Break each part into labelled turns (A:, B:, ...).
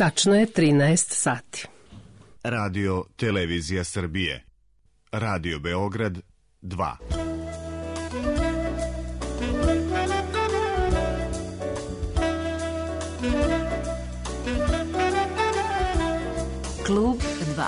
A: Tačno je 13 sati.
B: Radio Televizija Srbije. Radio Beograd 2.
C: Klub 2.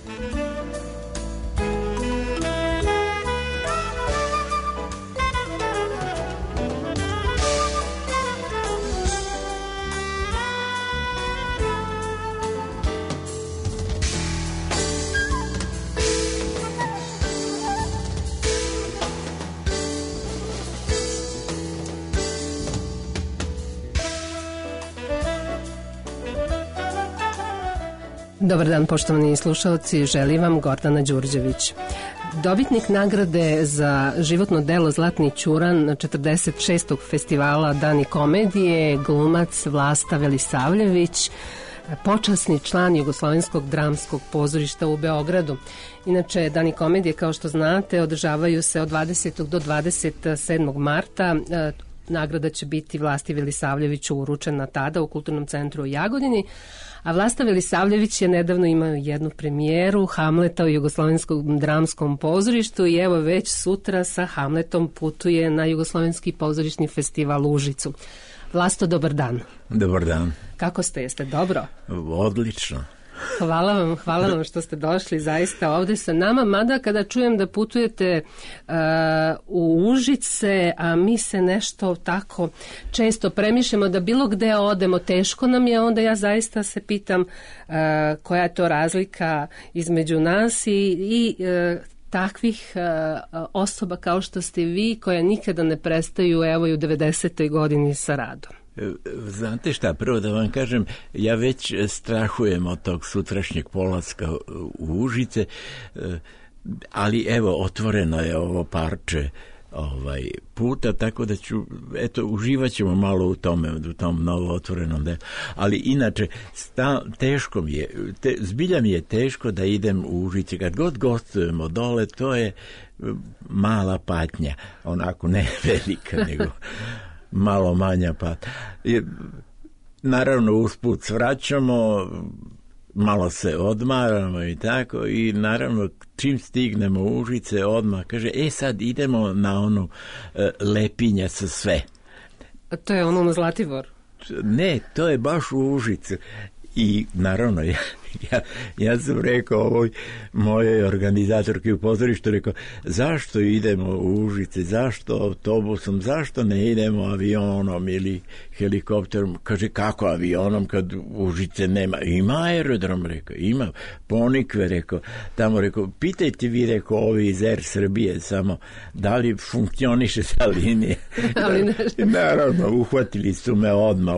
A: Dobar dan, poštovani slušalci, želim vam Gordana Đurđević. Dobitnik nagrade za životno delo Zlatni ćuran 46. festivala Dani komedije, glumac Vlasta Velisavljević, počasni član Jugoslovenskog dramskog pozorišta u Beogradu. Inače, Dani komedije, kao što znate, održavaju se od 20. do 27. marta. Nagrada će biti Vlasti Velisavljeviću uručena tada u Kulturnom centru u Jagodini, a Vlasta Velisavljević je nedavno imao jednu premijeru Hamleta u Jugoslovenskom dramskom pozorištu i evo već sutra sa Hamletom putuje na Jugoslovenski pozorišni festival u Užicu. Vlasto, dobar dan.
D: Dobar dan.
A: Kako ste, jeste dobro?
D: Odlično.
A: Hvala vam što ste došli zaista ovde sa nama, mada kada čujem da putujete u Užice, a mi se nešto tako često premišljamo da bilo gde odemo, teško nam je, onda ja zaista se pitam koja je to razlika između nas i takvih osoba kao što ste vi, koja nikada ne prestaju, evo i u 90. godini sa radom.
D: Znate šta, prvo da vam kažem, ja već strahujem od tog sutrašnjeg polaska u Užice, ali evo, otvoreno je ovo parče puta, tako da ću, eto, uživat ćemo malo u tom novo otvorenom delu. Ali inače, teško mi je, zbilja mi je teško da idem u Užice. Kad god gostujemo dole, to je mala patnja, onako ne velika, nego malo manja patnja. Naravno, usput svraćamo, malo se odmaramo i tako, i naravno čim stignemo u Užice odmah kaže, sad idemo na onu lepinja sa sve.
A: A to je ono na Zlatibor?
D: Ne, to je baš u Užicu. I naravno, ja sam rekao ovoj mojoj organizatorki u pozorištu, rekao, zašto idemo u Užice, zašto autobusom, zašto ne idemo avionom ili helikopterom? Kaže, kako avionom kad Užice nema? Ima aerodrom, rekao, ima Ponikve, rekao, tamo, rekao, pitajte vi, rekao, ovi iz Air Srbije samo, da li funkcioniše ta linija? Naravno, uhvatili su me odmah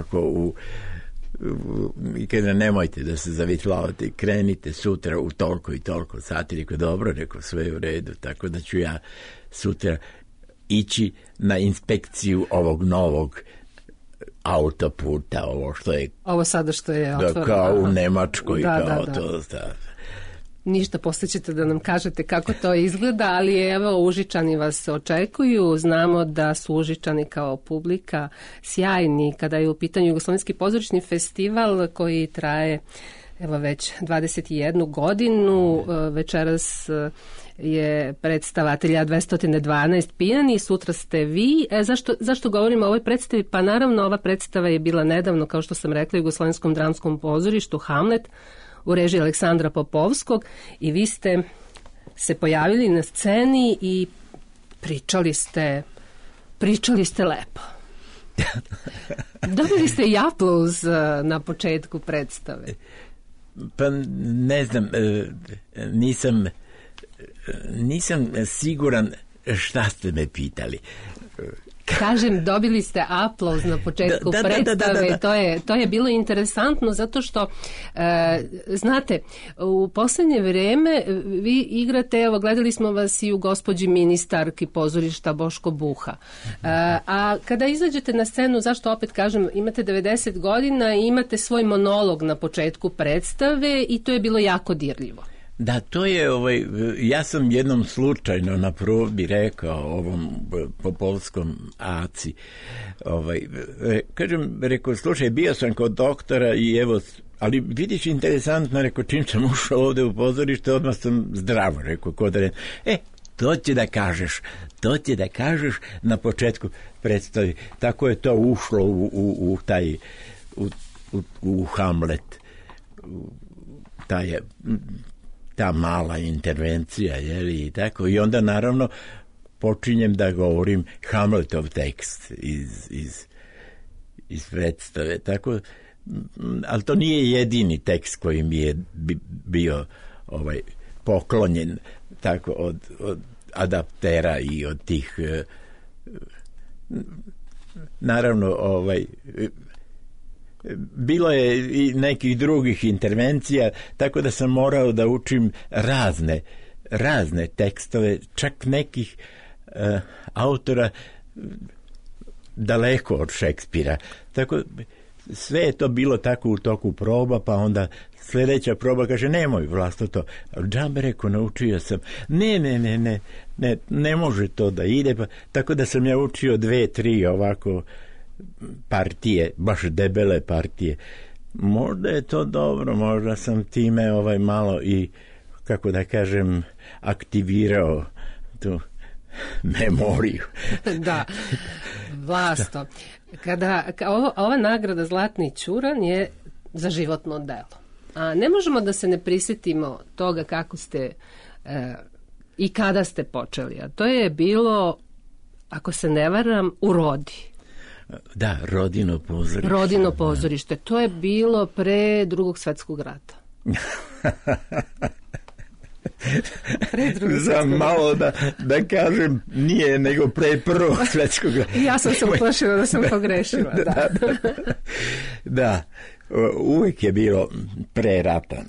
D: i kada nemojte da se zavitlavate, krenite sutra u toliko i toliko sati. Rekao, dobro, rekao, sve je u redu, tako da ću ja sutra ići na inspekciju ovog novog autoputa, ovo sada što je otvoreno. Kao u Nemačkoj, to.
A: Ništa, postaćete da nam kažete kako to izgleda, ali evo, Užičani vas očekuju. Znamo da su Užičani kao publika sjajni kada je u pitanju Jugoslovenski pozorišni festival koji traje evo već 21 godinu. Večeras je predstava Atelja 212 Pijani, sutra ste vi. Zašto govorimo o ovoj predstavi? Pa naravno, ova predstava je bila nedavno, kao što sam rekla, u Jugoslovenskom dramskom pozorištu Hamlet u režiji Aleksandra Popovskog, i vi ste se pojavili na sceni i pričali ste lepo. Dobili ste i aplauz na početku predstave.
D: Pa ne znam, nisam siguran šta ste me pitali.
A: Kažem, dobili ste aplauz na početku predstave. Da. To je bilo interesantno zato što, znate, u poslednje vreme vi igrate, evo, gledali smo vas i u Gospođi ministarki pozorišta Boško Buha. A kada izađete na scenu, zašto opet kažem, imate 90 godina i imate svoj monolog na početku predstave i to je bilo jako dirljivo.
D: Da, to je, ja sam jednom slučajno na probi rekao ovom Popovskom Aci, rekao, slušaj, bio sam kod doktora i evo Ali vidiš, interesantno, rekao, čim sam ušao ovde u pozorište, odmah sam zdravo, rekao, to će da kažeš na početku predstavi. Tako je to ušlo u Hamlet, ta mala intervencija, i tako. I onda, naravno, počinjem da govorim Hamletov tekst iz predstave, tako. Ali to nije jedini tekst koji mi je bio poklonjen tako od adaptera i od tih naravno bilo je i nekih drugih intervencija, tako da sam morao da učim razne tekstove, čak nekih autora daleko od Šekspira. Tako sve je to bilo tako u toku proba, pa onda sljedeća proba kaže, nemoj Vlasto to. Džabe, rekao, naučio sam. Ne može to da ide. Pa, tako da sam ja učio 2-3 ovako partije, baš debele partije. Možda je to dobro, možda sam time malo i, kako da kažem, aktivirao tu memoriju.
A: Da, Vlasto. Ova nagrada Zlatni ćuran je za životno delo. A ne možemo da se ne prisjetimo toga kako ste i kada ste počeli. A to je bilo, ako se ne varam, u Rodi.
D: Da, Rodino pozorište.
A: Rodino pozorište. To je bilo pre Drugog svetskog rata.
D: Za malo da kažem nije nego pre Prvog svetskog rata.
A: Ja sam se uplašila da sam pogrešila.
D: Da, uvijek je bilo pre rata.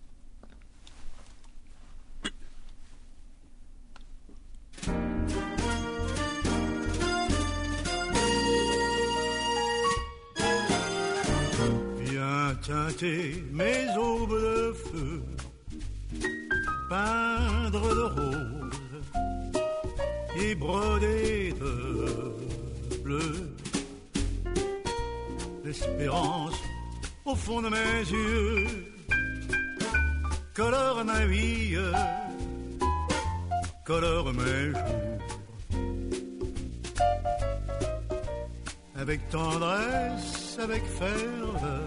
C: Viens teinter mes aubes de feu, peindre de rose et broder de bleu. L'espérance au fond de mes yeux colore ma vie, colore mes jours. Avec tendresse, avec ferveur,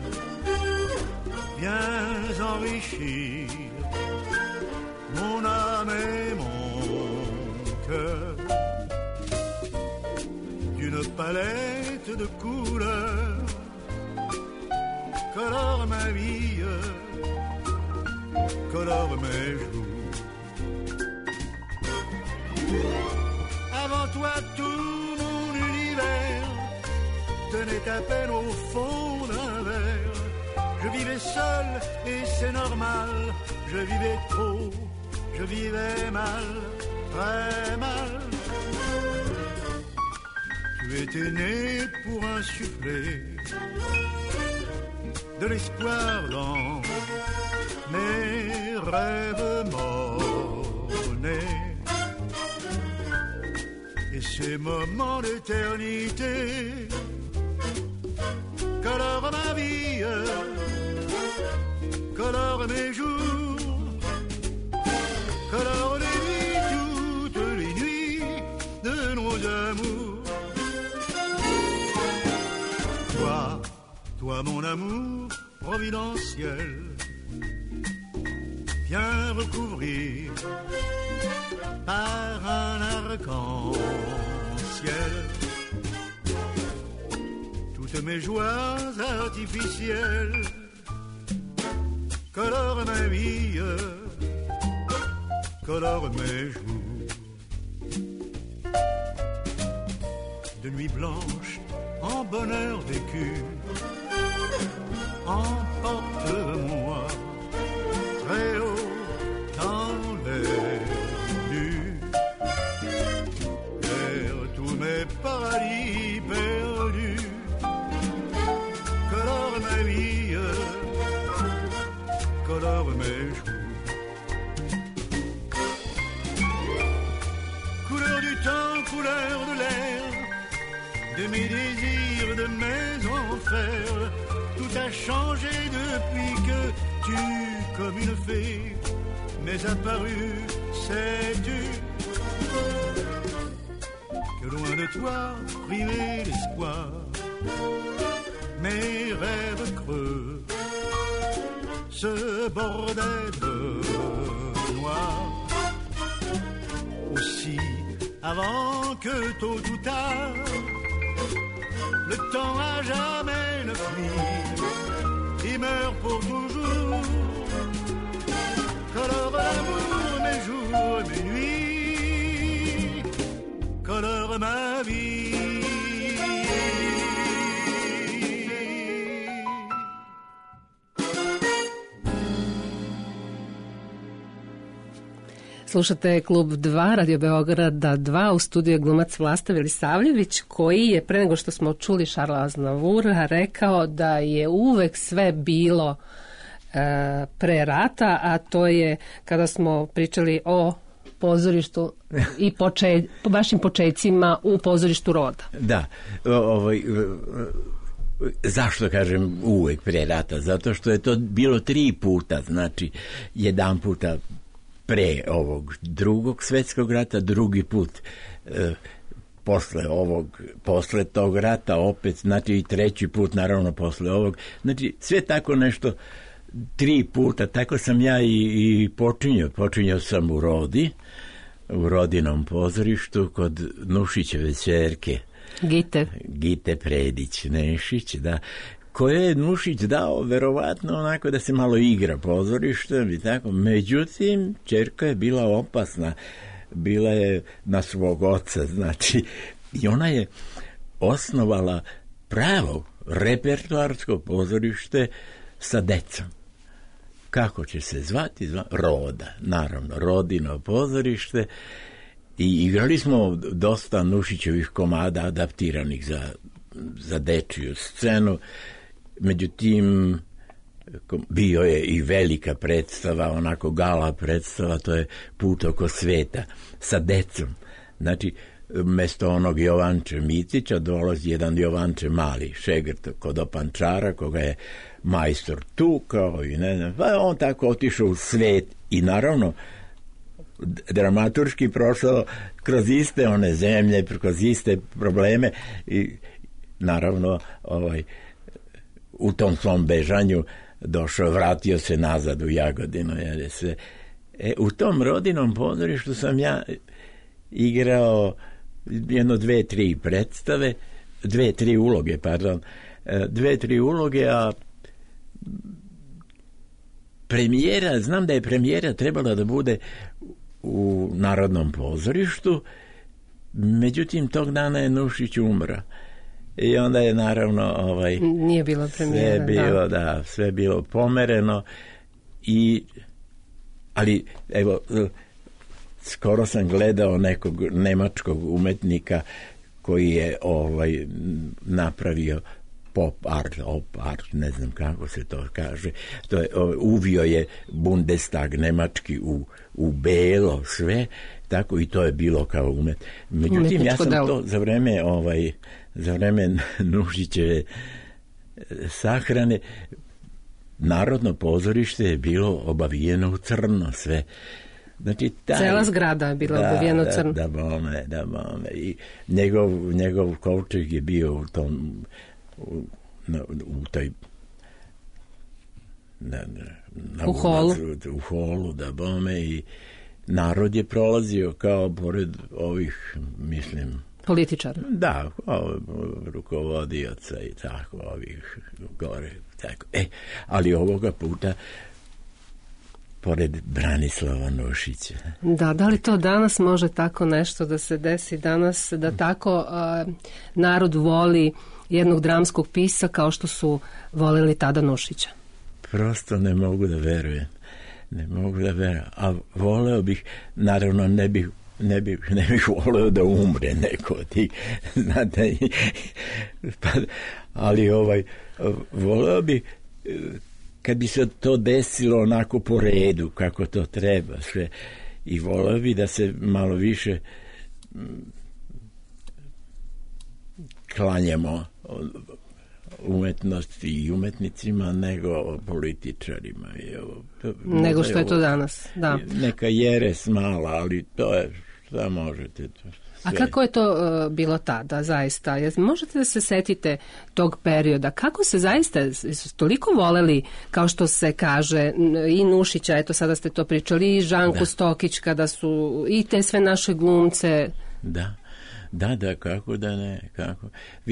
C: viens enrichir mon âme et mon cœur d'une palette de couleurs. Colore ma vie, colore mes jours. Avant toi tout mon univers tenait à peine au fond d'un verre. Je vivais seul et c'est normal. Je vivais trop, je vivais mal, très mal. Tu étais né pour insuffler de l'espoir dans mes rêves morts-nés. Et ces moments d'éternité colorent ma vie, colorent mes jours, colorent les nuits, toutes les nuits de nos amours. Toi mon amour providentiel, viens recouvrir par un arc-en-ciel toutes mes joies artificielles. Colore ma vie, colore mes jours. De nuit blanche en bonheur vécu, emporte-moi très haut dans les nues, vers tous mes paradis perdus. Colore ma vie, colore mes jours. Couleur du temps, couleur de l'air, de mes désirs, de mes enfers, tout t'as changé depuis que tu, comme une fée, m'es apparu, sais-tu, que loin de toi, privé d'espoir, mes rêves creux se bordaient de noir. Aussi, avant que tôt ou tard, le temps à jamais ne fuit, il meurt pour toujours. Colore l'amour mes jours et mes nuits, colore ma vie.
A: Slušate Klub 2, Radio Beograda 2, u studiju je glumac Vlasta Velisavljević, koji je, pre nego što smo čuli Šarla Aznavoura, rekao da je uvek sve bilo pre rata, a to je kada smo pričali o pozorištu i vašim počecima u pozorištu Roda.
D: Da, zašto kažem uvek pre rata? Zato što je to bilo 3 puta, znači jedan puta pre ovog drugog svetskog rata, drugi put posle tog rata opet, znači i treći put naravno posle ovog, znači sve tako nešto 3 puta, tako sam ja i počinjao sam u Rodi, u Rodinom pozorištu kod Nušićeve ćerke Gite Predić-Nešić, da, koje je Nušić dao verovatno onako da se malo igra pozorištem i tako. Međutim, ćerka je bila opasna, bila je na svog oca, znači, i ona je osnovala pravo repertoarsko pozorište sa decom. Kako će se zvati? Roda, naravno, Rodino pozorište, i igrali smo dosta Nušićevih komada adaptiranih za dečiju scenu. Međutim, bio je i velika predstava, onako gala predstava, to je Put oko sveta sa decom. Znači, mesto onog Jovanče Micića dolazi jedan Jovanče Mali, šegrt kod opančara, koga je majstor tukao i ne znam, pa on tako otišao u svet i naravno dramaturški prošao kroz iste one zemlje, kroz iste probleme i naravno u tom svom bežanju došao, vratio se nazad u Jagodinu. U tom Rodinom pozorištu sam ja igrao jedno 2-3 predstave, 2-3 uloge, pardon, 2-3 uloge, a premijera, znam da je premijera trebala da bude u Narodnom pozorištu, međutim tog dana je Nušić umro. I onda je naravno
A: nije bilo premijera,
D: sve bilo pomereno, ali evo, skoro sam gledao nekog nemačkog umetnika koji je napravio pop art, ne znam kako se to kaže, to je, uvio je Bundestag nemački u belo sve, tako i to je bilo kao međutim ja sam to za vreme Nušićeve sahrane, Narodno pozorište je bilo obavijeno u crno sve. Znači,
A: cela zgrada je bila obavijena u crno.
D: Da bome. I njegov kovčeg je bio u tom u holu, da bome, i narod je prolazio kao pored ovih, mislim,
A: političara.
D: Da, rukovodioca i tako, ovih gore, tako. Ali ovoga puta pored Branislava Nušića.
A: Da li to danas može tako nešto da se desi danas, da tako narod voli jednog dramskog pisca kao što su voleli tada Nušića?
D: Prosto ne mogu da verujem. A voleo bih, naravno ne bih voleo da umre neko od tih, znate, ali voleo bih kad bi se to desilo onako po redu, kako to treba sve, i voleo bi da se malo više klanjamo umetnosti i umetnicima nego političarima.
A: Nego što je to danas, da.
D: Neka jeres mala, ali to je, šta možete.
A: A kako je to bilo tada, zaista? Možete da se setite tog perioda? Kako se zaista toliko voleli, kao što se kaže, i Nušića, eto sada ste to pričali, i Žanku Stokić, kada su i te sve naše glumce.
D: Da, kako da ne, kako.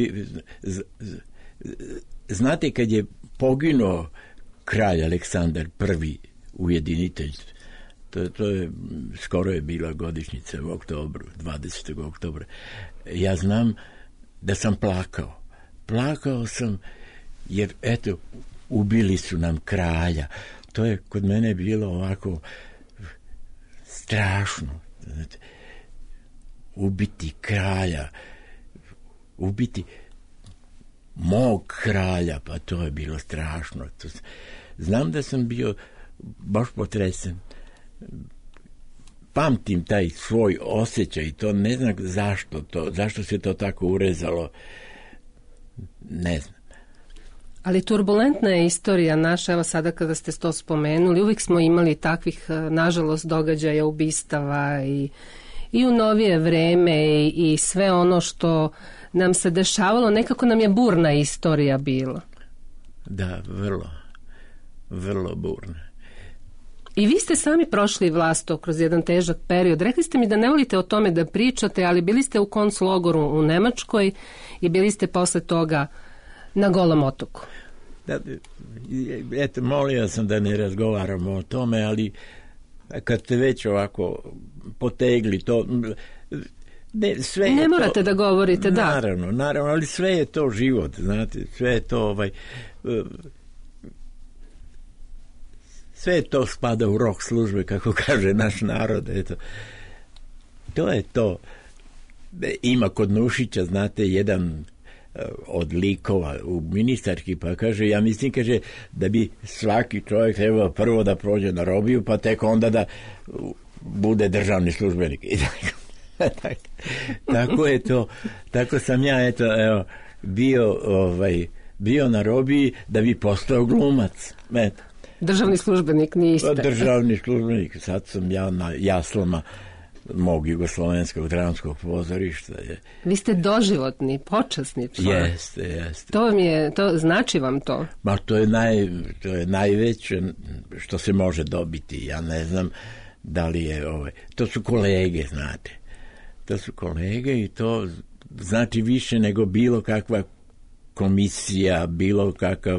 D: Znate, kad je poginuo kralj Aleksandar I, ujedinitelj, to je, skoro je bila godišnjica u oktobru, 20. oktobra. Ja znam da sam plakao. Plakao sam jer, eto, ubili su nam kralja. To je kod mene bilo ovako strašno. Znate, ubiti kralja, ubiti mog kralja, pa to je bilo strašno. Znam da sam bio baš potresen. Pamtim taj svoj osjećaj, to ne znam zašto se to tako urezalo, ne znam.
A: Ali turbulentna je istorija naša, evo sada kada ste to spomenuli, uvijek smo imali takvih, nažalost, događaja, ubistava i u novije vreme i sve ono što nam se dešavalo, nekako nam je burna istorija bila.
D: Da, vrlo burna.
A: I vi ste sami prošli vlasto kroz jedan težak period. Rekli ste mi da ne volite o tome da pričate, ali bili ste u konclogoru u Nemačkoj i bili ste posle toga na Golom otoku.
D: Da, eto, molio sam da ne razgovaramo o tome, ali kad ste već ovako potegli to... Ne
A: morate da govorite, da.
D: Naravno, ali sve je to život, znate, sve je to sve to spada u rok službe, kako kaže naš narod, eto. To je to. Ima kod Nušića, znate, jedan od likova u ministarki, pa kaže, ja mislim, kaže, da bi svaki čovjek trebao prvo da prođe na robiju, pa tek onda da bude državni službenik. I tako je to. Tako sam ja, eto, bio na robiji da bi postao glumac. Eto.
A: Državni službenik niste.
D: Državni službenik. Sad sam ja na jaslama mog jugoslovenskog dramskog pozorišta.
A: Vi ste doživotni, počasni član.
D: Jeste.
A: To znači vam to?
D: Ma to je najveće što se može dobiti. Ja ne znam da li je to su kolege, znate. To su kolege i to znači više nego bilo kakva komisija, bilo kakav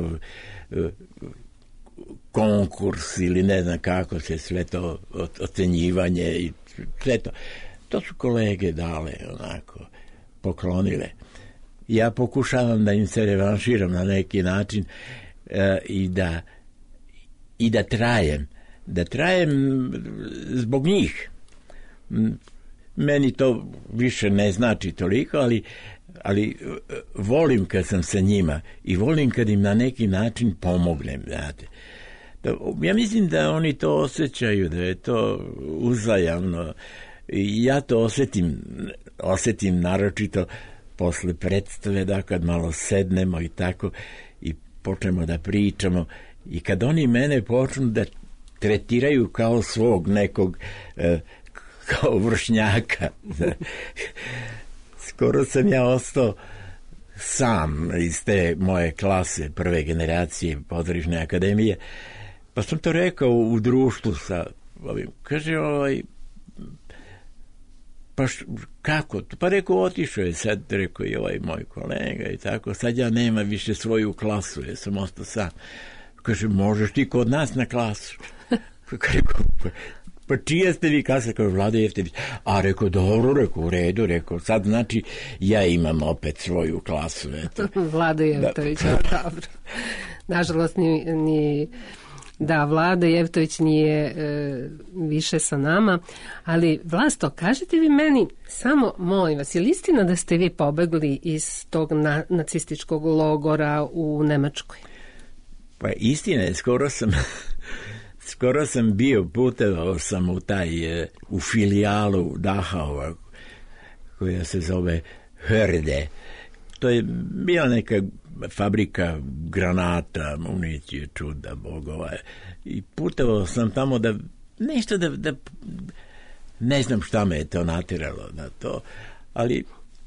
D: konkurs ili ne znam kako se sve to ocenjivanje i sve to. To su kolege dale, onako, poklonile. Ja pokušavam da im se revanširam na neki način i da trajem. Da trajem zbog njih. Meni to više ne znači toliko, ali volim kad sam sa njima i volim kad im na neki način pomognem, znate. Ja mislim da oni to osjećaju, da je to uzajamno. I ja to osjetim naročito posle predstave, da kad malo sednemo i tako i počnemo da pričamo i kad oni mene počnu da tretiraju kao svog nekog kao vršnjaka. Skoro sam ja ostao sam iz te moje klase, prve generacije pozorišne akademije, pa sam to rekao u društvu sa ovim. Kaže, pa kako? Pa rekao, otišao je sad, rekao i ovaj moj kolega i tako, sad ja nema više svoju klasu, jer sam ostao sam. Kaže, možeš ti kod nas na klasu? Pa čija ste vi klasa? Kao Vlada Jeftović. A rekao, dobro, rekao, u redu, rekao, sad znači ja imam opet svoju klasu.
A: Vlada Jeftović, dobro. Nažalost, Vlada Jeftović nije više sa nama, ali Vlasto, kažete vi meni, samo molim vas, je li istina da ste vi pobegli iz tog nacističkog logora u Nemačkoj?
D: Pa istina je, skoro sam bio, putovao sam u filijalu Dachau, koja se zove Hörde, to je bila neka fabrika granata, municije, čuda, bogova. I putovao sam tamo da nešto da ne znam šta me je to natjeralo na to, ali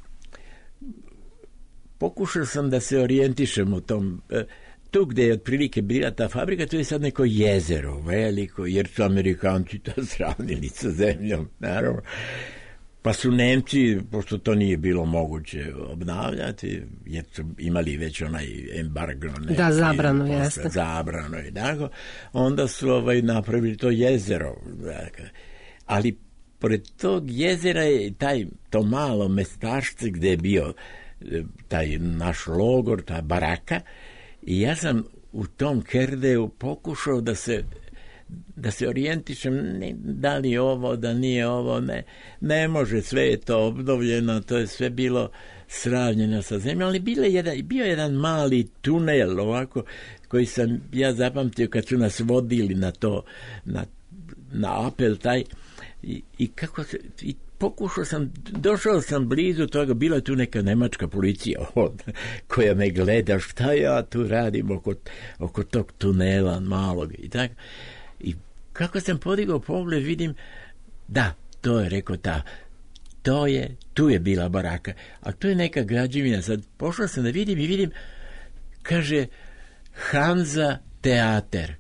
D: pokušao sam da se orijentišem u tom. Tu gdje je otprilike bila ta fabrika, tu je sad neko jezero veliko, jer su Amerikanci to sravnili sa zemljom, naravno. Pa su Nemci, pošto to nije bilo moguće obnavljati, jer su imali već onaj embargo.
A: Da, zabrano, jeste.
D: Zabrano i tako. Onda su napravili to jezero. Ali pored tog jezera je to malo mestašce gdje je bio taj naš logor, ta baraka. I ja sam u tom Herdeu pokušao da se orijentišem, da li ovo, da nije ovo, ne može, sve je to obnovljeno, to je sve bilo sravnjeno sa zemljom, ali bio jedan mali tunel ovako, koji sam ja zapamtio kad su nas vodili na to, na apel taj, i kako se... Pokušao sam, došao sam blizu toga, bila je tu neka nemačka policija koja me gleda šta ja tu radim oko tog tunela malog i tako. I kako sam podigao pogled, vidim, da, to je rekao tu je bila baraka, a tu je neka građevina. Sad pošao sam da vidim, kaže Hanza teater,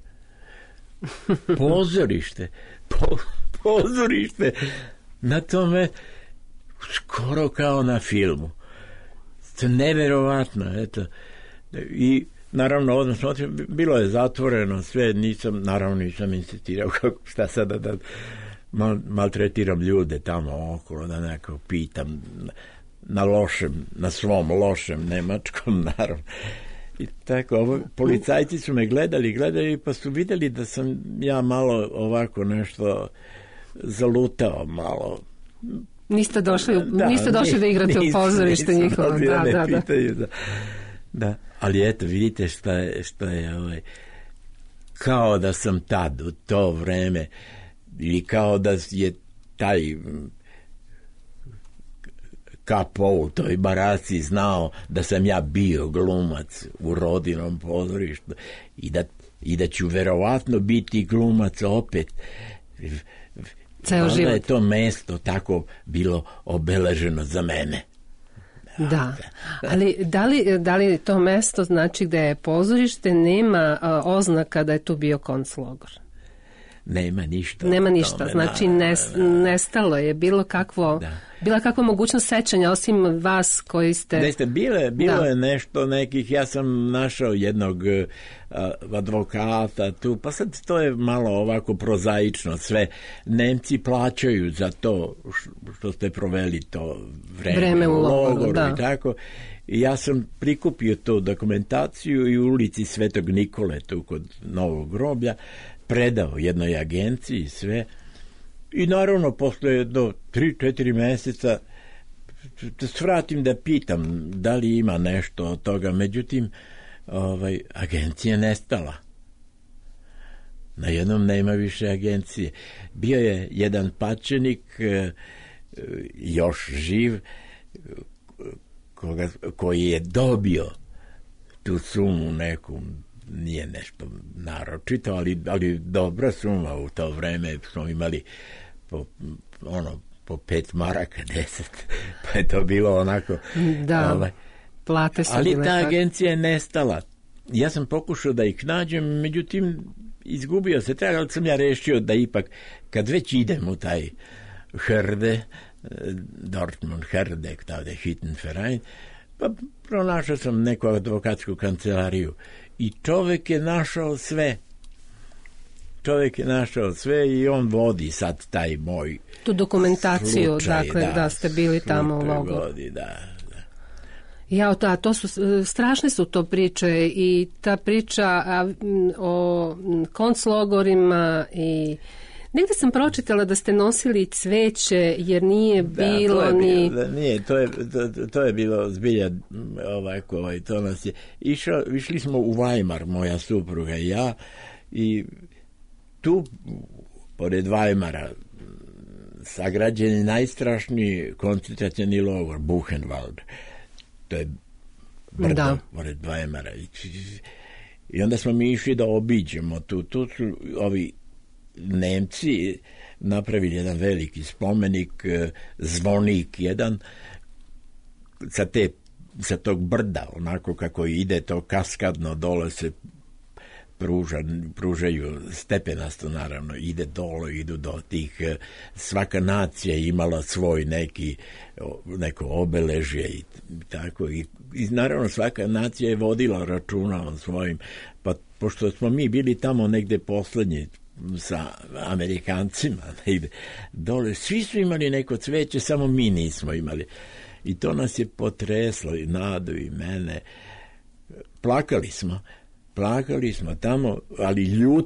D: pozorište, na tome skoro kao na filmu. To je neverovatno, eto. I naravno, odnosno, bilo je zatvoreno sve, nisam insistirao šta sada da maltretiram ljude tamo okolo, da nekako pitam na svom lošem nemačkom, naravno. I tako, policajci su me gledali, pa su vidjeli da sam ja malo ovako nešto zalutao malo.
A: Niste došli da igrate u pozorište njihovo.
D: Da. Ali eto, vidite šta je kao da sam tad u to vreme, ili kao da je taj kapo u toj baraci znao da sam ja bio glumac u Rodinom pozorištu i da ću verovatno biti glumac opet.
A: Ceo život.
D: Je to mesto tako bilo obeleženo za mene.
A: Da, ali da li to mesto znači da je pozorište, nema oznaka da je tu bio konclogor?
D: Nema ništa.
A: Znači nestalo je bila kakva mogućnost sećanja osim vas koji ste...
D: Bilo je nešto nekih, ja sam našao jednog advokata tu, pa sad to je malo ovako prozaično sve. Nemci plaćaju za to što ste proveli to vreme u logoru i tako. I ja sam prikupio tu dokumentaciju i u ulici Svetog Nikole tu kod Novog groblja predao jednoj agenciji sve. I naravno, posle do 3-4 mjeseca da svratim da pitam da li ima nešto od toga. Međutim, agencija nestala. Najednom nema više agencije. Bio je jedan pačenik, još živ, koji je dobio tu sumu neku, nije nešto naročito, ali dobra suma. U to vreme smo imali po 5 maraka, 10, pa je to bilo onako...
A: Da, plate su
D: ali
A: bile
D: ta agencija je nestala. Ja sam pokušao da ih nađem, međutim, izgubio se trag, ali sam ja rešio da ipak, kad već idem u taj Herde, Dortmund Herde, tavde Hittenverein, pa pronašao sam neku advokatsku kancelariju. I čovjek je našao sve i on vodi sad taj moj
A: tu dokumentaciju,
D: slučaj,
A: dakle, da ste bili tamo u logoru.
D: Vodi, da.
A: Ja, to su, strašne su to priče i ta priča o konclogorima i negdje sam pročitala da ste nosili cveće jer nije bilo
D: to je bilo zbilja ovako, to nas je išli smo u Weimar, moja supruga i ja, i tu pored Weimara sagrađen je najstrašniji koncentracioni logor Buchenwald. To je brdo, pored Vajmara. I onda smo mi išli da obiđemo tu su ovi Nemci napravili jedan veliki spomenik, zvonik jedan sa tog brda, onako kako ide to kaskadno dole se pružaju stepenasto, naravno, ide dole, idu do tih, svaka nacija imala svoj neko obeležje i tako, i naravno svaka nacija je vodila računa o svojim, pa pošto smo mi bili tamo negde poslednji sa Amerikancima, dole, svi su imali neko cveće, samo mi nismo imali. I to nas je potreslo, i Nadu i mene. Plakali smo tamo, ali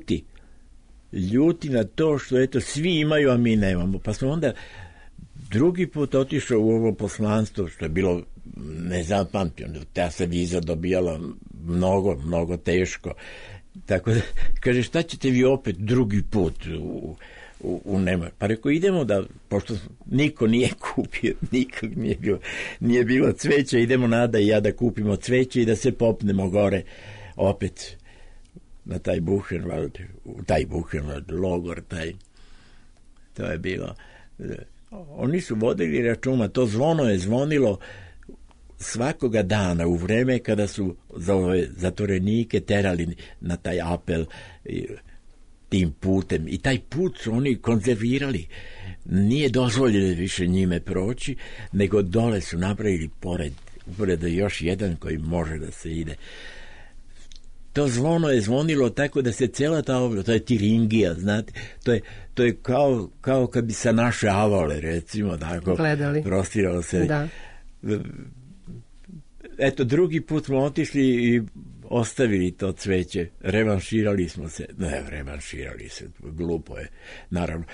D: ljuti na to što eto svi imaju, a mi nemamo. Pa smo onda drugi put otišao u ovo poslanstvo, što je bilo nezapamtljeno. Ta se viza dobijala mnogo teško. Tako da, kaže, šta ćete vi opet drugi put u Nemačku? Pa rekao, idemo da, pošto niko nije kupio, nikog nije bilo cveća, idemo Nada i ja da kupimo cveće i da se popnemo gore opet na taj Buchenwald, logor taj. To je bilo. Oni su vodili računa, to zvono je zvonilo svakoga dana u vreme kada su za ove zatvorenike terali na taj apel tim putem. I taj put su oni konzervirali. Nije dozvoljeno više njime proći, nego dole su napravili pored još jedan koji može da se ide. To zvono je zvonilo tako da se cijela to je Tiringija, znate, to je kao kad bi sa naše avale, recimo, tako, prostiralo se. Da. Eto, drugi put smo otišli i ostavili to cveće, revanširali se, glupo je, naravno,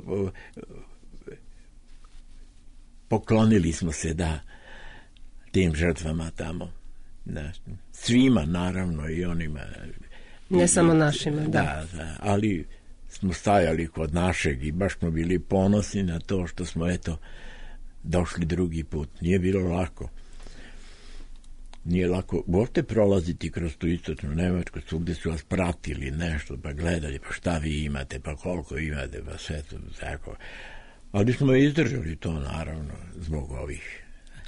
D: poklonili smo se, tim žrtvama tamo, svima, naravno, i onima.
A: Ne samo našima,
D: da, ali smo stajali kod našeg i baš smo bili ponosni na to što smo, eto, došli drugi put. Nije bilo lako. Nije lako uopšte prolaziti kroz tu istočnu Nemačku, gde su vas pratili nešto, pa gledali, pa šta vi imate, pa koliko imate, pa sve to tako. Ali smo izdržali to, naravno, zbog ovih.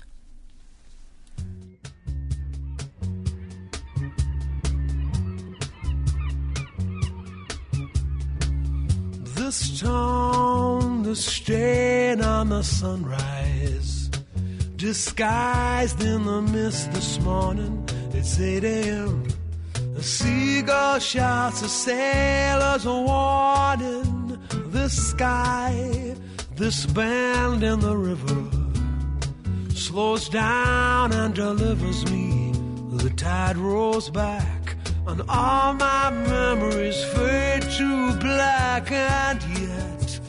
E: This town, the stain on the sunrise, disguised in the mist this morning. It's 8 a.m. A seagull shouts, a sailor's a warning. This sky, this bend in the river, slows down and delivers me. The tide rolls back, and all my memories fade to black. And yet,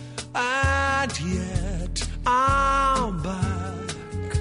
E: I'm back.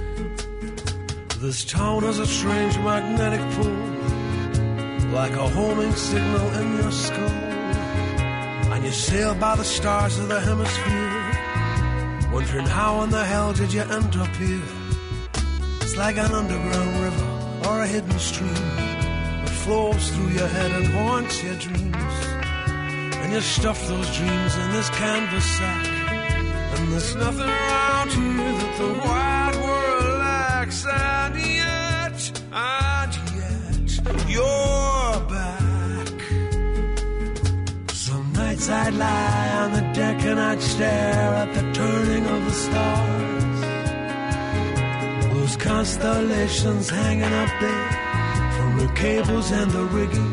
E: This town is a strange magnetic pull, like a homing signal in your skull. And you sail by the stars of the hemisphere, wondering how in the hell did you end up here. It's like an underground river or a hidden stream that flows through your head and haunts your dreams. And you stuff those dreams in this canvas sack, and there's nothing around here that the wide world lacks. And yet, you're back. Some nights I'd lie on the deck and I'd stare at the turning of the stars, those constellations hanging up there from the cables and the rigging.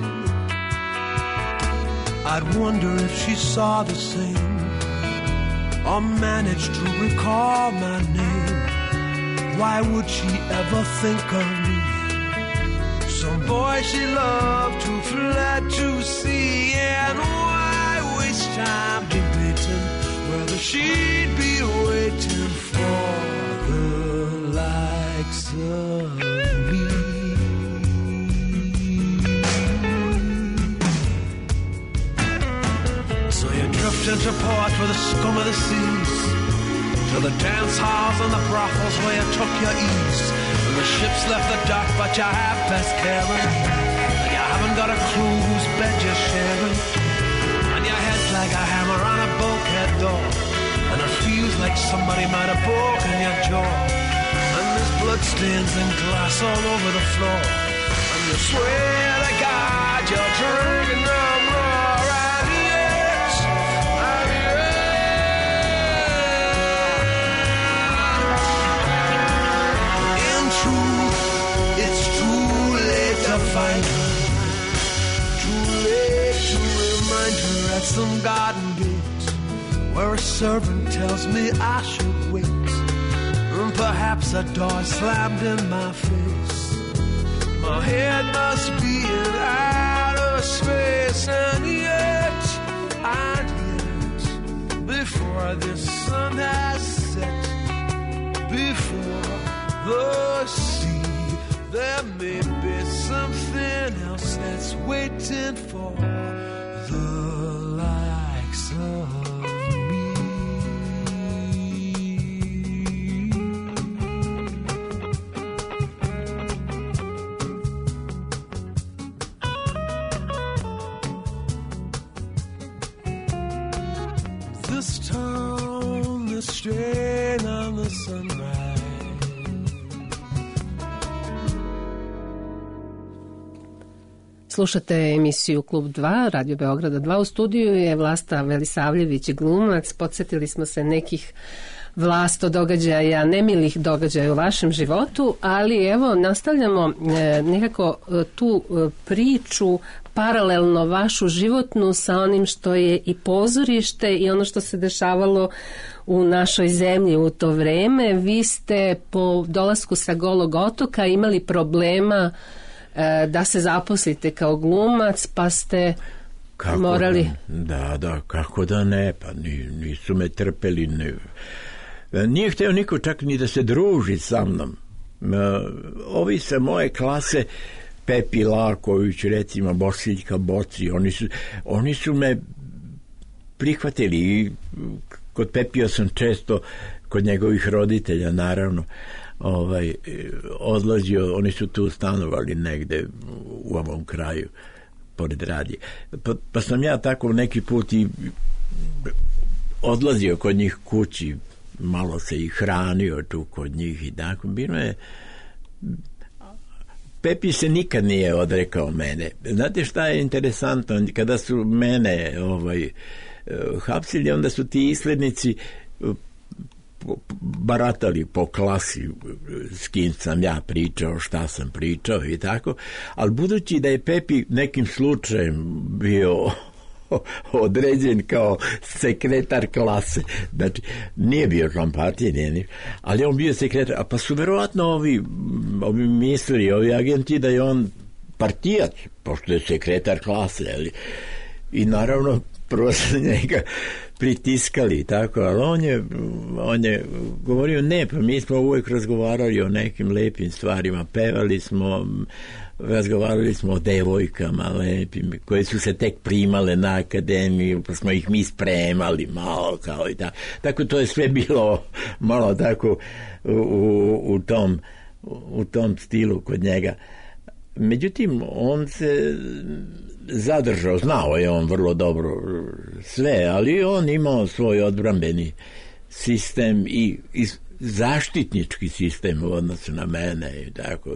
E: I'd wonder if she saw the same, or managed to recall my name. Why would she ever think of me? Some boy she loved who fled to sea. And why waste time debating whether she'd be waiting for the likes of me? So you drift into port for the scum of the seas, to the dance halls and the brothels where you took your ease. And the ship's left the dock, but you have best caring. And you haven't got a clue whose bed you're sharing. And your head's like a hammer on a bulkhead door. And it feels like somebody might have broken your jaw. And there's bloodstains and glass all over the floor. And you swear to God you're drinking no more. And yes, and in truth, it's too late to find her. Too late to remind her at some garden gate, where a servant tells me I should wait. And perhaps a door slammed in my face. My head must be in outer space. And yet, before the sun has set, before the sea, there may be something else that's waiting for the likes of me. This town, the strain on the sunrise.
A: Slušate emisiju Klub 2, Radio Beograda 2. U studiju je Vlasta Velisavljević, glumac. Podsjetili smo se nekih Vlasto događaja, nemilih događaja u vašem životu, ali evo nastavljamo nekako tu priču paralelno vašu životnu sa onim što je i pozorište i ono što se dešavalo u našoj zemlji u to vreme. Vi ste po dolasku sa Golog otoka imali problema da se zaposlite kao glumac, pa ste
D: kako
A: morali...
D: Da, kako da ne, pa nisu me trpeli, nije hteo niko čak ni da se druži sa mnom. Ovi sa moje klase, Pepi Laković, recimo Bosiljka Boci, oni su me prihvatili i kod Pepija sam često kod njegovih roditelja, naravno, odlazio, oni su tu stanovali negde u ovom kraju pored radije, pa sam ja tako neki put i odlazio kod njih kući, malo se i hranio tu kod njih i tako. Bilo je, Pepi se nikad nije odrekao mene. Znate šta je interesantno? Kada su mene hapsili, onda su ti islednici baratali po klasi s kim sam ja pričao, šta sam pričao i tako, ali budući da je Pepi nekim slučajem bio određen kao sekretar klase, znači nije bio član partije, ali on bio sekretar, pa su verovatno ovi mislili, ovi agenti da je on partijac, pošto je sekretar klase, ali i naravno prvo se njega pritiskali, tako, ali on je govorio, ne, pa mi smo uvijek razgovarali o nekim lepim stvarima, pevali smo, razgovarali smo o devojkama lepim, koje su se tek primale na akademiju, pa smo ih mi spremali malo, kao i tako. Tako to je sve bilo malo tako u tom stilu kod njega. Međutim, on se zadržao, znao je on vrlo dobro sve, ali on imao svoj odbrambeni sistem i zaštitnički sistem u odnosu na mene i tako.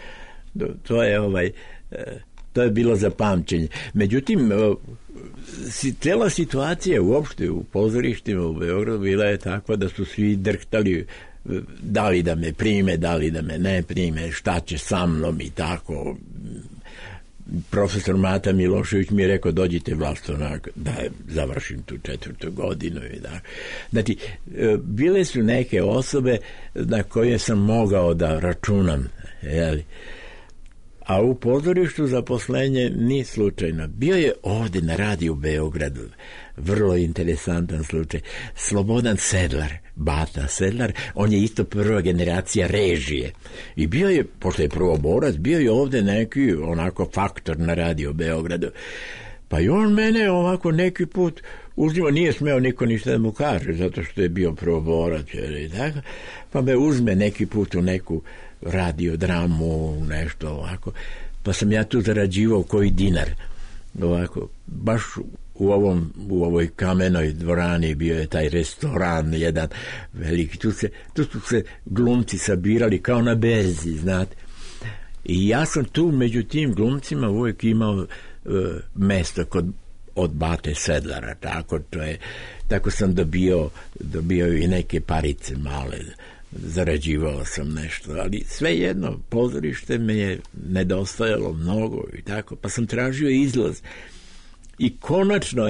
D: To je bilo za pamćenje. Međutim, cijela situacija uopšte u pozorištima u Beogradu bila je takva da su svi drhtali, da li da me prime, da li da me ne prime, šta će sa mnom i tako. Profesor Mata Milošević mi je rekao, dođite Vlasto da završim tu 4. godinu. Znači, bile su neke osobe na koje sam mogao da računam, jeli? A u pozorištu zaposlenje ni slučajno. Bio je ovdje na radiju u Beogradu vrlo interesantan slučaj. Slobodan Sedlar, Bata Sedlar, on je isto prva generacija režije. I bio je, pošto je prvoborac, bio je ovdje neki onako faktor na radiju u Beogradu. Pa i on mene ovako neki put uzima, nije smeo niko ništa da mu kaže, zato što je bio prvoborac. Pa me uzme neki put u neku radio dramu, nešto ovako. Pa sam ja tu zarađivao koji dinar. Ovako, baš u ovoj kamenoj dvorani bio je taj restoran jedan veliki. Tu su se glumci sabirali kao na berzi, znate. I ja sam tu među tim glumcima uvijek imao mesto od Bate Sedlara, tako sam dobio i neke parice male, zarađivao sam nešto, ali svejedno pozorište me je nedostajalo mnogo i tako, pa sam tražio izlaz i konačno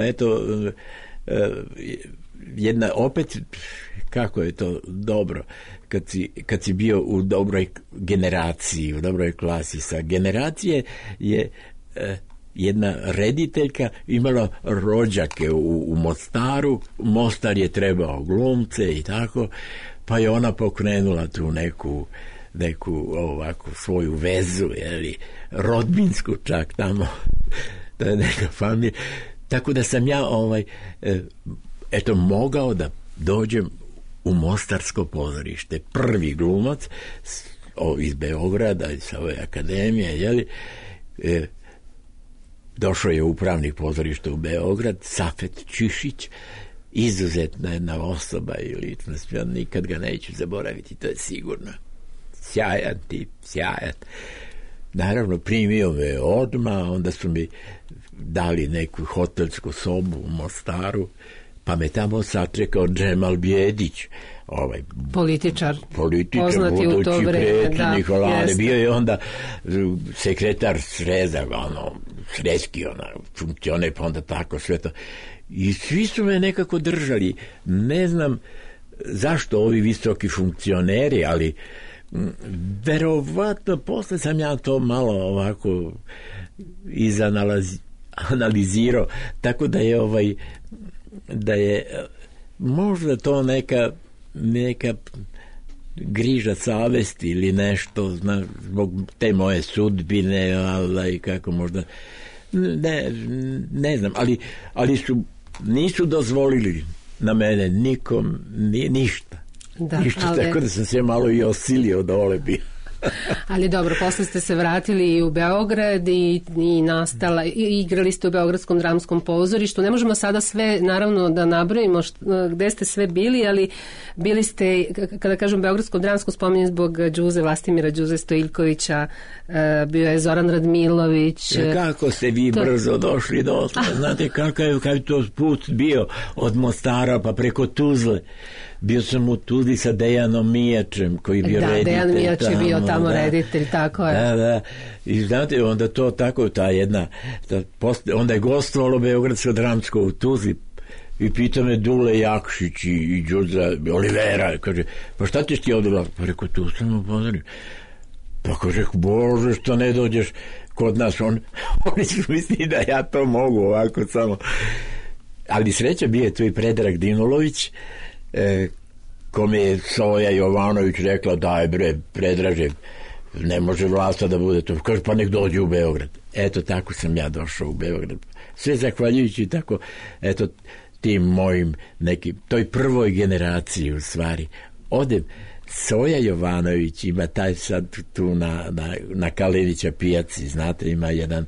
D: jedna opet, kako je to dobro kad si bio u dobroj generaciji, u dobroj klasi. Sa generacije je jedna rediteljka imala rođake u Mostaru, Mostar je trebao glumce i tako, pa je ona pokrenula tu neku ovako svoju vezu, rodbinsku čak tamo, da je neka familija. Tako da sam ja mogao da dođem u Mostarsko pozorište. Prvi glumac iz Beograda, iz ove akademije, došao je upravnik pozorišta u Beograd, Safet Čišić, izuzetna jedna osoba i ličnost, ja nikad ga neću zaboraviti, to je sigurno. Sjajan tip, sjajan. Naravno, primio me odmah, onda su mi dali neku hotelsku sobu u Mostaru, pa me tamo sačekao Džemal Bjedić,
A: političar
D: poznati u to vreme, bio je onda sekretar Sreza, sredski funkcione, pa onda tako sve to. I svi su me nekako držali. Ne znam zašto ovi visoki funkcioneri, ali verovatno posle sam ja to malo ovako izanalizirao, tako da je možda to neka griža savesti ili nešto zbog te moje sudbine, kako možda ne znam, ali nisu dozvolili na mene nikom ništa. Ništa, tako da sam se malo i osilio dole bio.
A: Ali dobro, posle ste se vratili i u Beograd i igrali ste u Beogradskom dramskom pozorištu. Ne možemo sada sve naravno da nabrojimo gde ste sve bili, ali bili ste, kada kažem Beogradskom dramskom, spominjem zbog Vlastimira Đuze Stojiljkovića, bio je Zoran Radmilović.
D: Kako ste vi brzo došli do osla? Znate kakav je to put bio od Mostara pa preko Tuzle. Bio sam u Tuzli sa Dejanom Mijačem koji je bio reditelj. Da, Dejan Mijač je bio tamo reditelj, tako je. Da. I znate, onda to tako, onda je gostovalo Beogradsko dramsko u Tuzli i pita me Dule Jakšić i Đuza Olivera, kaže, pa šta ćeš ti ovdje? Pa rekao, tu sam upozorio. Pa kaže, Bože, što ne dođeš kod nas? Oni su mislili da ja to mogu ovako samo. Ali sreća, bio je tu i Predrag Dinulović, kome je Soja Jovanović rekla, daj bre, Predraže, ne može Vlasta da bude to. Kaže, pa nek dođe u Beograd. Eto, tako sam ja došao u Beograd. Sve zahvaljujući tako, tim mojim toj prvoj generaciji u stvari. Odem, Soja Jovanović ima taj sad tu na Kalenića pijaci, znate, ima jedan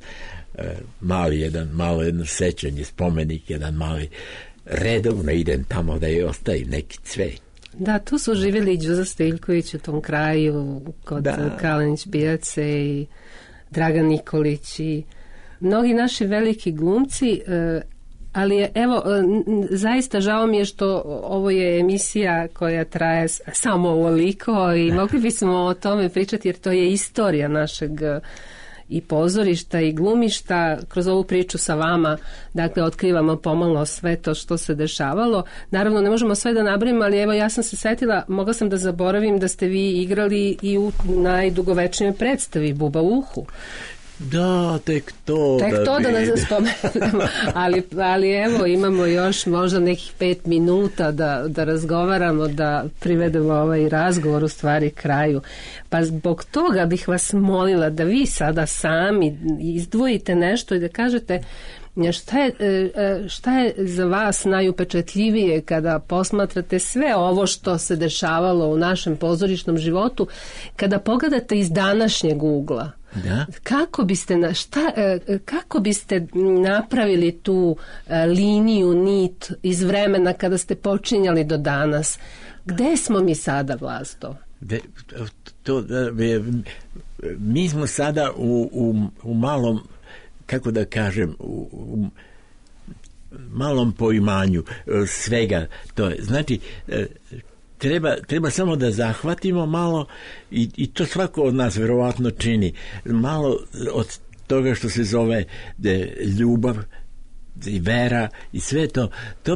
D: malo jedno sećanje, spomenik, jedan mali, redovno idem tamo da je ostaje neki cvet.
A: Da, tu su živjeli i Đuza Stojiljković u tom kraju, kod Kalenić pijace i Dragan Nikolić i mnogi naši veliki glumci, ali evo, zaista žao mi je što ovo je emisija koja traje samo ovoliko i mogli bismo o tome pričati jer to je istorija našeg i pozorišta i glumišta. Kroz ovu priču sa vama, dakle, otkrivamo pomalo sve to što se dešavalo. Naravno, ne možemo sve da nabrojimo, ali evo, ja sam se setila, mogla sam da zaboravim da ste vi igrali i u najdugovečnijoj predstavi Buba u uhu.
D: Da, tek to
A: da nas spomenemo, ali evo, imamo još možda nekih 5 minuta da razgovaramo, da privedemo ovaj razgovor u stvari kraju. Pa zbog toga bih vas molila da vi sada sami izdvojite nešto i da kažete Šta je za vas najupečatljivije kada posmatrate sve ovo što se dešavalo u našem pozorišnom životu, kada pogledate iz današnjeg ugla?
D: Da.
A: Kako biste napravili tu liniju, nit iz vremena kada ste počinjali do danas? Gde smo mi sada, Vlasto?
D: Mi smo sada u malom, kako da kažem, u malom poimanju svega. To je, znači, treba samo da zahvatimo malo i to svako od nas verovatno čini. Malo od toga što se zove ljubav i vera i sve to.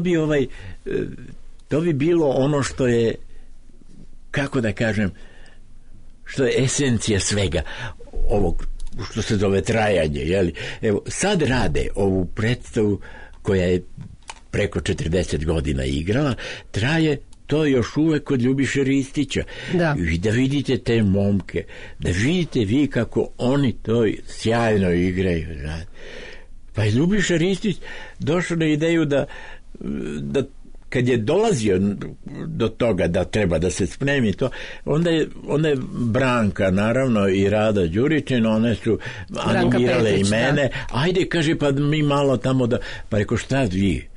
D: To bi bilo ono što je, kako da kažem, što je esencija svega ovog što se zove trajanje, jeli? Evo, sad rade ovu predstavu koja je preko 40 godina igrala, traje to još uvek kod Ljubiše Ristića.
A: Da.
D: I da vidite te momke, da vidite vi kako oni to sjajno igraju. Pa je Ljubiša Ristić došao na ideju da kad je dolazio do toga da treba da se spremi to, onda je Branka, naravno, i Rada Đuričin, one su animirale Petić, i mene. Da. Ajde, kaže, pa mi malo tamo da... Pa reko, šta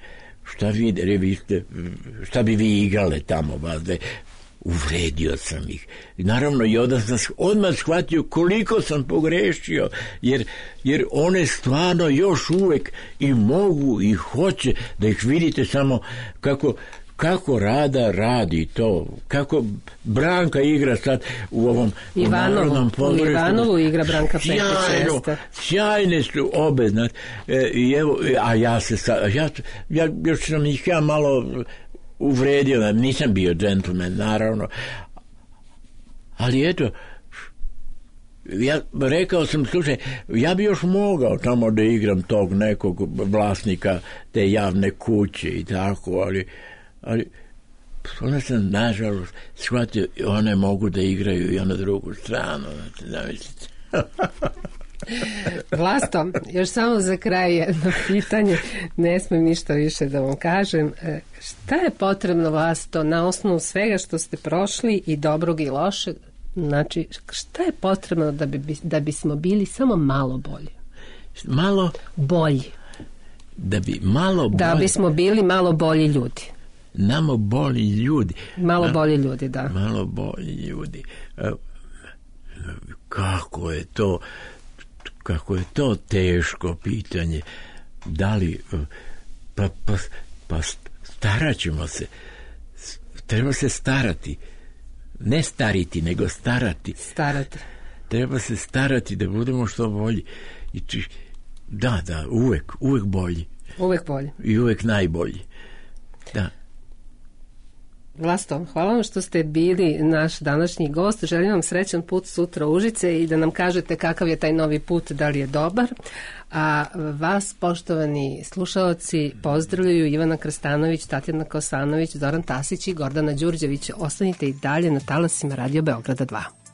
D: bi vi igrale tamo, vazde? Uvredio sam ih. Naravno, i odmah shvatio koliko sam pogrešio, jer one stvarno još uvek i mogu i hoće da ih vidite, samo kako Rada radi to, kako Branka igra sad u ovom narodnom pozorištu.
A: Ivanovu igra Branka Petić.
D: Sjajne su obe, znači, a ja još sam ih malo uvredio, nisam bio džentlmen, naravno, ali eto, ja rekao sam, slušaj, ja bi još mogao tamo da igram tog nekog vlasnika te javne kuće i tako, ali onda sam, nažalost, shvatio, one mogu da igraju i na drugu stranu, zamislite.
A: Vlasto, još samo za kraj jedno pitanje, ne smijem ništa više da vam kažem. Šta je potrebno, Vlasto, na osnovu svega što ste prošli, i dobrog i lošeg, znači, šta je potrebno da bismo bili samo malo bolji?
D: Malo?
A: Bolji. Da bismo bili malo bolji ljudi.
D: Malo bolji ljudi,
A: da.
D: Malo bolji ljudi. Kako je to teško pitanje. Da li pa starat ćemo se. Treba se starati. Ne stariti, nego starati. Treba se starati da budemo što bolji. Da, uvek bolji.
A: Uvek bolji.
D: I uvek najbolji. Da.
A: Vlasto, hvala vam što ste bili naš današnji gost. Želim vam srećan put sutra u Užice i da nam kažete kakav je taj novi put, da li je dobar. A vas, poštovani slušaoci, pozdravljaju Ivana Krstanović, Tatjana Kosanović, Zoran Tasić i Gordana Đurđević. Ostanite i dalje na talasima Radio Beograda 2.